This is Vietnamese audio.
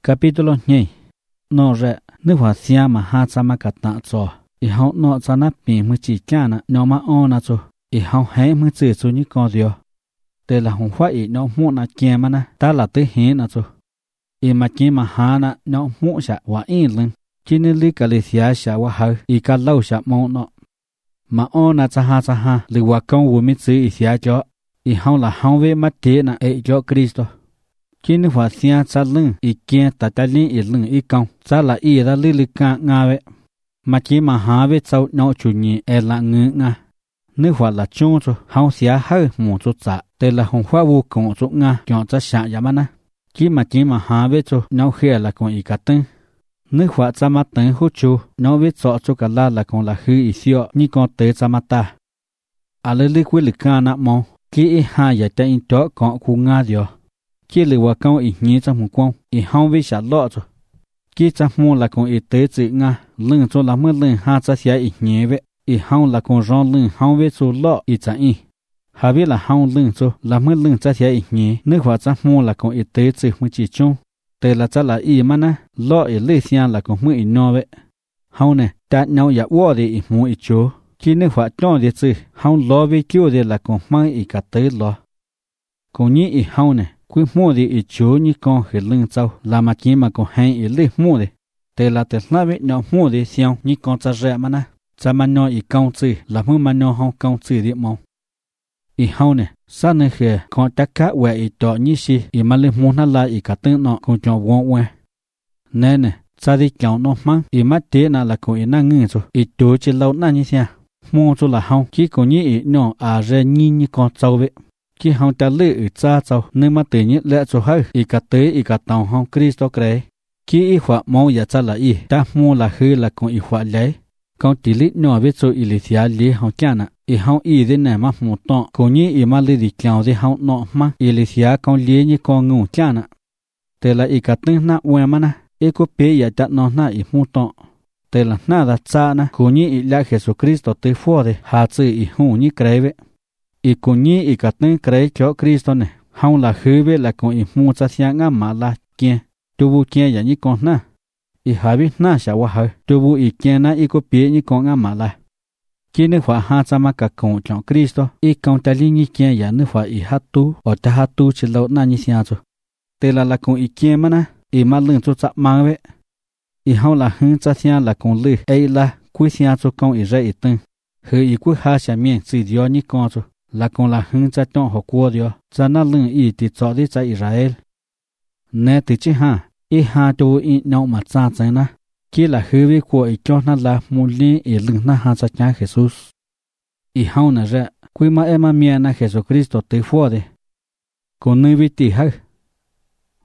Capítulo 2. Nó rẽ, nước hòa xia mà ha cha mà cắt tạ cho. Ý hậu nó cha nắp bì mư chỉ cha nà, nó mà ô nà cho. Ý hậu hé mư chữ cho như con diyo. Tê là hồng khoa ý nó mụ nà kê mà nà, ta là tới hé nà cho. Ý mà kê mà ha nà, nó mụ xạ hòa yên lưng. Chỉ nên lý cả lì xia xạ hòa hờ, ý cả lâu xạ mộ nọ. Mà ô nà cha ha, lì hòa công vô mì chữ ý xia cho. Ý hậu là hậu về mắt tế nà ế cho Cristo. Khi nước hòa xia cha lưng, ý kê ta ta linh ý lưng ý công, cha là ý ra lý lực ca ngà vệ. Mà khi mà há vệ cháu nó chủ nhị ế là ngư ngà. Nước hòa là chung cho, hông xia hơi mù cho cha, tê là hông khoa vô cộng cho ngà, chọn cha xạ giả mà nà. Khi mà há vệ cho, nó khía là cộng ý cả tưng. Nước hòa cha mà tưng hút chú, nó vệ cho cả là cộng là hư ý xio, như con tế cha mà ta. À lý lý quy lực ca nạ mong, khi ý hà giải ta in cho cộng khu ngà diyo. Khi lì hòa công ý nhé trong một quang, ý hông với xả lọ cho. Khi cha mô là con ý tế chữ ngà, lưng cho là mơ lưng ha cha xá ý nhé vệ, ý hông là con rong lưng hông với cho lọ ý cha ý. Hà biết là hông lưng cho là mơ lưng cha xá ý nhé, nước hòa cha mô là con ý tế chữ mơ chỉ chung. Tê là cha là ý mà nà, lọ ý lê xá là con mơ ý nọ vệ. Hông nè, ta nhau giả ua để ý mô ý chô. Khi nước hòa chọn để chữ, hông lọ với kêu để là con mơ ý cả tế lọ. Còn nhé ý hông nè. Quy mua đi ý chú như con khởi lưng châu là mà chỉ mà con hay ý lý mua đi. Thế là thế là biết nó mua đi xiong như con cha rẻ mà nè. Cha mà nó ý công chữ là mưa mà nó không công chữ đi mong. Ý hậu nè, sao nên khởi con tất cả quẹ ý tỏ như xí ý mà lý mua nó là ý cả tương nó con cho vong quẹ. Nè nè, cha đi kéo nó mang ý mắt tế là con ý năng ngư rồi. Ý chú chỉ lâu nà như xe. Mua cho là hông, chỉ có như ý nó à rẻ như con châu vậy. Khi hông ta lựa ở cha cháu, nên mà tự nhiên lẽ cho hơi, ý cả tế ý cả tàu hông Cristo kể. Khi ý khoa mong giả cha là ý, ta mua là hư là con ý khoa lấy. Con tỷ lít nhỏ viết cho ý lý xá lý hông chán ạ. Ý hông ý đến này mà một tọ, cô như ý mà lý đi kéo đi hông nọ mà, ý lý xá con lý như con ngủ chán ạ. Thế là ý cả tương nạ uè mà nà, ý cô bế giả chát nó nà ý một tọ. Thế là nà là cha nà, cô như ý lẽ Jesus Cristo tới phó đi, hạ chữ ý hù như kể vậy. Ý cũng như ý cả tên kể cho Cristo này, hông là hư về là con ý mua cha xia ngã mà là kia, chú vụ kia giả như con nà. Ý hạ biết nà xả hoa hơi, chú vụ ý kia nà ý có bế như con ngã mà là. Khi nước hóa hạ cha mà cả con chọn Cristo, ý con ta lý như kia giả nước hóa ý hát tu, ở ta hát tu chỉ lâu nà như xia cho. Thế là con ý kia mà nà, ý mà lưng cho chạp mang vậy. Ý hông là hương cha xia là con lư, ấy là quý xia cho con ý ra ý tân. Hư ý quý hạ xả miệng chỉ diyo như con cho. Là con là hương cha trong họ qua diyo, cha nà lưng ý thì cho đi cha Israel. Nè thì chứ ha, ý ha cho ý nâu mà cha cha nà. Khi là hư vi của ý cho nà là mù lý ý lưng nà ha cha cha Jesus. Ý hông nà ra, quý mà em mà miệng nà Jesus Christo tới phó đi. Còn nơi vi tì hơi,